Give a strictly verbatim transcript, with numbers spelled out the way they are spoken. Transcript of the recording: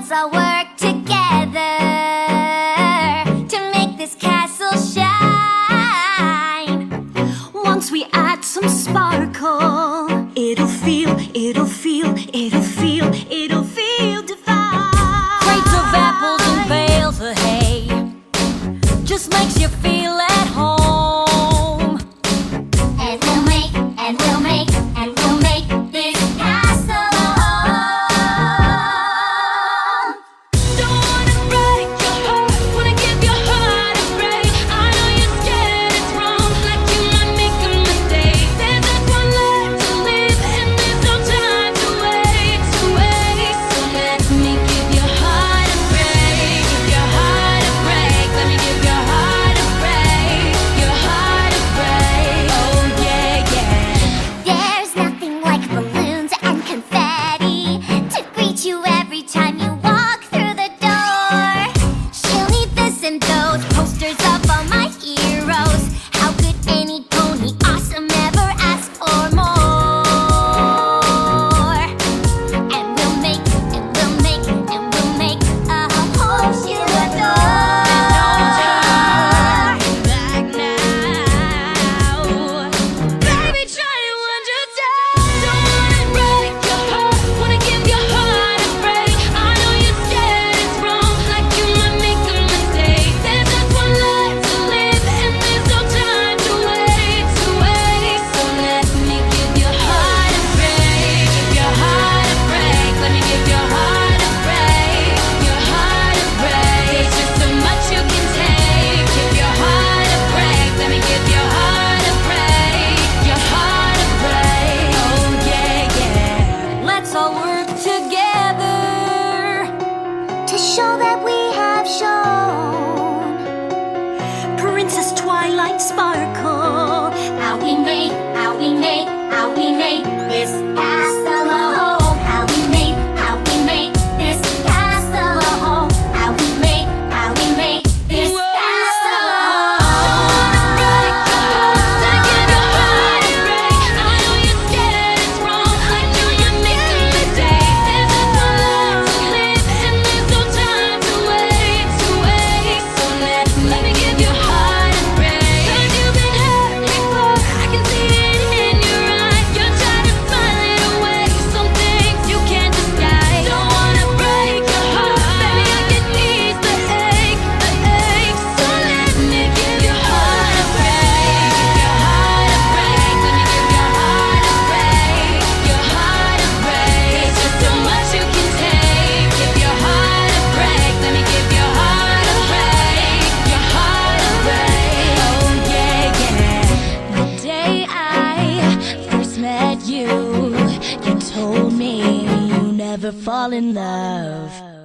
Let's all work together to make this castle shine. Once we add some sparkle, it'll feel, it'll feel, it'll feel, it'll feel divine. Crates of apples and bales of hay just makes you feel at home. And we'll make, and we'll make, and we'll make this castle home. Don't wanna break your heart, wanna give your heart a break. I know you're scared it's wrong, like you might make a mistake. There's just one life to live, and there's no time to wait, to wait. So let me give your heart a break, give your heart a break. Let me give your heart a break, your heart a break. Oh yeah, yeah. There's nothing like balloons and confetti to greet you every time you walk through the door. She'll need this and those posters of all my heroes. How could any pony awesome ever ask for more? And we'll make, and we'll make, and we'll make a home she'll adore. Back now, baby, try to understand. Don't wanna break your heart, wanna give your heart a break. I know you're scared it's wrong, like you might make a mistake. There's just one life to live, and there's no time to wait, to wait. So let me give your heart a break, give your heart a break. Let me give your heart a break, your heart a break. There's just so much you can take. Give your heart a break. Let me give your heart a break, your heart a break. Oh yeah, yeah. Let's all work together To show that we have shown Princess Twilight Sparkle. how we make, how we make, how we make this castle a home. How we make, how we make this castle a home. How we make, how we make this castle a home. break your heart, wanna give your heart a break. I know you're scared it's wrong, like you might make a mistake. There's just one life to live, and there's no time to wait, to wait. So let let me give your heart a break. 'Cause you've been hurt before, I can see it in your eyes. You're trying to find a way, some things you can't disguise. Don't wanna break your heart, baby, I can ease the ache, the ache. So let me give your heart a break, your heart a break. Let me give your heart a break, your heart a break. There's just so much you can take. Give your heart a break. Let me give your heart a break, your heart a break. Oh yeah, yeah. The day I first met you, you told me you never fall in love.